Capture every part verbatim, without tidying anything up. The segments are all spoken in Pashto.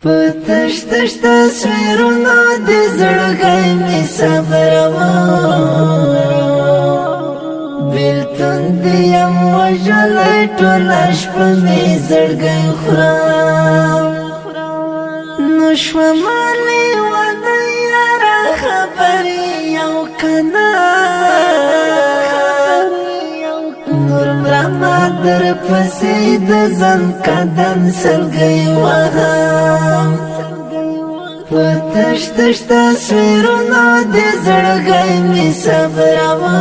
پتش تش تصویرونو دی زړګی می صبروا بیلتون دیم وژلی ټوله شپه می زړګی خورم نو شومه لیونه یاره خبرې یو کنه نور مرمه در پسې د ځان قدم سلګی وهم په تش تش تصویرونو د زړګی می صبروا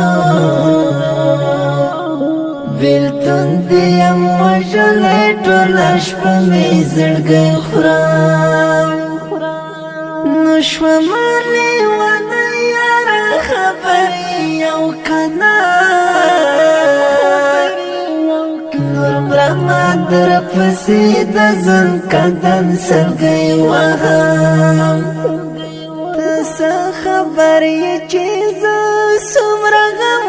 بیلتون دیم وژلی ټوله شپه می زړګی خورم نو شومه لیونه یاره خبرې یو کنه نور مرمه در پسې د ځان قدم سلګی وهم ته څه خبر یې چې زه څومره غم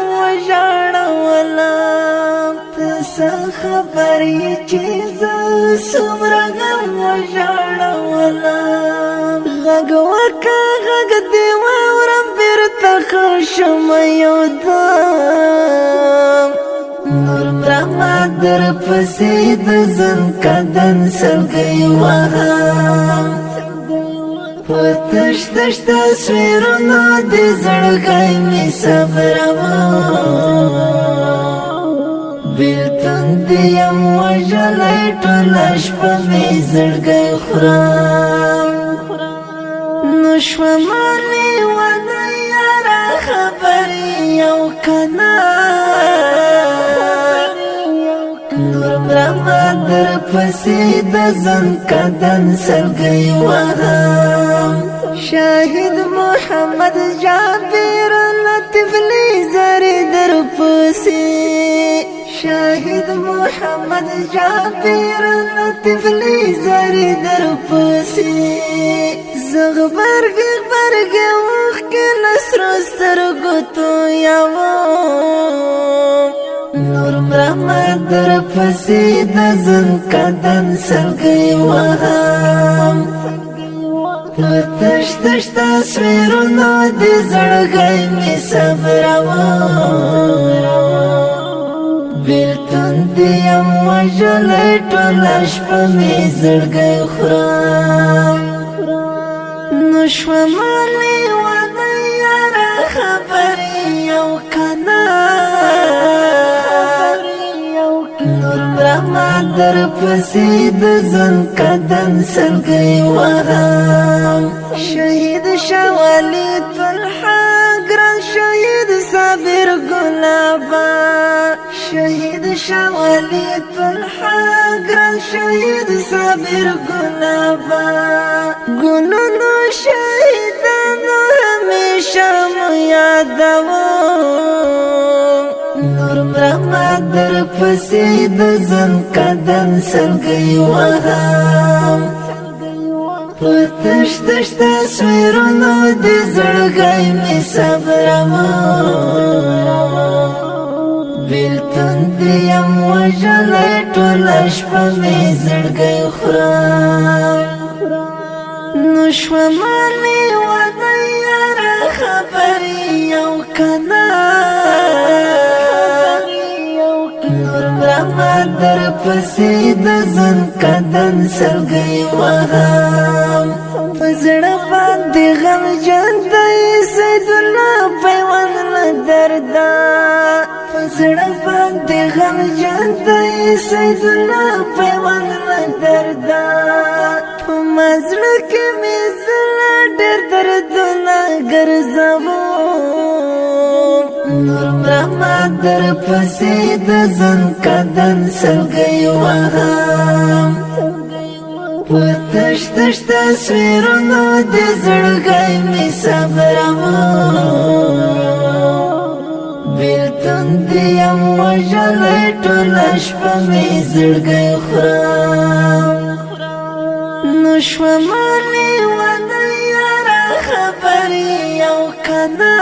وژړولم ته څه خبر یې چې زه څومره غم وژړولم غږ وکړه غږ دې واورم بېرته ښه شم یودم نور مرمه در پسې د ځان قدم سلګی وهم په تش تش تصویرونو د زړګی می صبروا بیلتون دیم وژلی ټوله شپه می زړګی خورم نو شومه لیونه یاره خبرې یو کنه نور مرمه در پسې د ځان قدم سلګی وهم شاهد محمد جابر لطفلی زری در پسې شاهد محمد جابر لطفلی زری در پسې زغبرګ غبرګ اوښکې له سرو سترګو تویوم نور مرمه در پسې د ځان قدم سلګی وهم په تش تش تصویرونو د زړګی می صبروا بیلتون دیم وژلی ټوله شپه می زړګی خورم نو شومه لیونه یاره خبرې یو کنه نور مرمه در پسې د ځان قدم سلګی وهم شهید شوالی طلحه ګران شهید صابر ګلابا شهید شوالی طلحه ګران شهید صابر ګلابا ګلونو شهیدانو همیشه مو یادوم نور مرمه در پسې د ځان قدم سلګی وهم په تش تش تصویرونو د زړګی می صبروا بیلتون دیم وژلی ټوله شپه می زړګی خورم نو شومه لیونه یاره خبرې یو کنه نور مرمه در پسې د ځان قدم سلګی وهم په زړه باندې غمجن دی سیدالله پیوند له درده په زړه باندې غمجن دی سیدالله پیوند له درده په ما زړه کې مې زړه ډېر دردونه ګرځوم نور مرمه در پسې د ځان قدم سلګی وهم په تش تش تصویرونو د زړګی می صبروا بیلتون دیم وژلی ټوله شپه می زړګی خورم نو شومه لیونه یاره خبرې یو کنه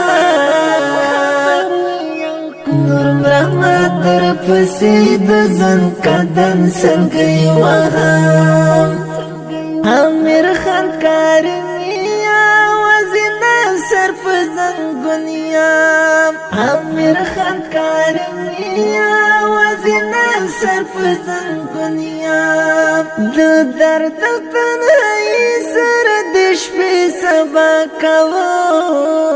نور مرمه در پسې د ځان قدم سلګی وهم امیر خان کارمیا وزنا سر په زنګونیا امیر خان کارمیا وزنا سر په زنګونیا د درد تنهایی سره د شپې سبا کوو